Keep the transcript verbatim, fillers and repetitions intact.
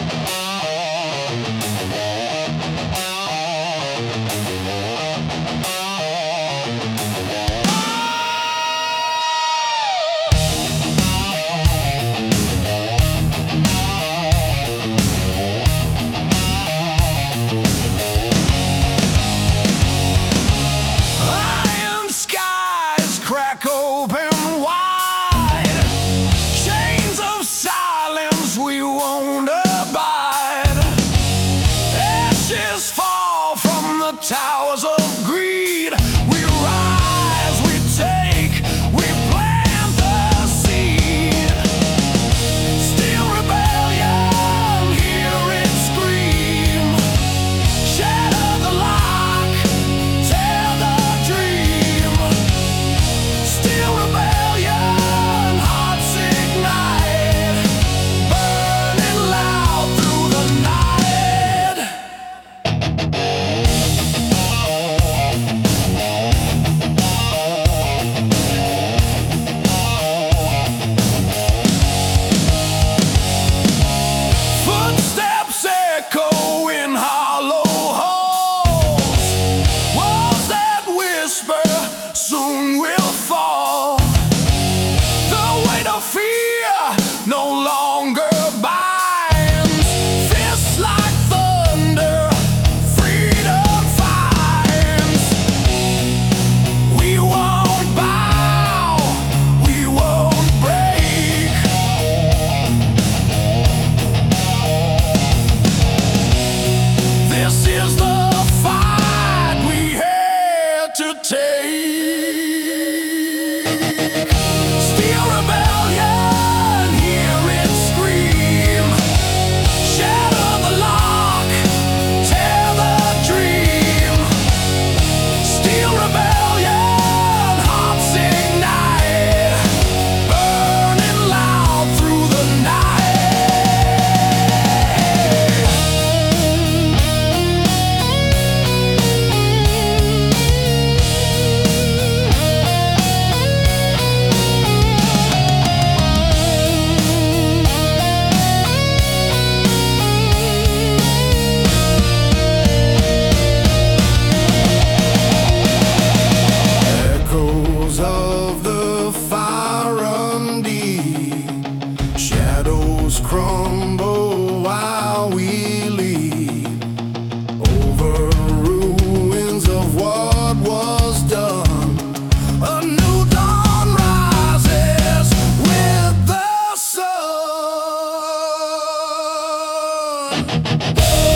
Towers of greed, we rise, we take, we plant the seed. Still rebellion, hear it scream. Shatter the lock, tear the dream. Still rebellion, hearts ignite, burning loud through the night. Soon will fall. The weight of fear no longer binds. Fists like thunder, freedom finds. We won't bow, we won't break. This is the fight we had to take. Crumble while we lead over ruins of what was done. A new dawn rises with the sun.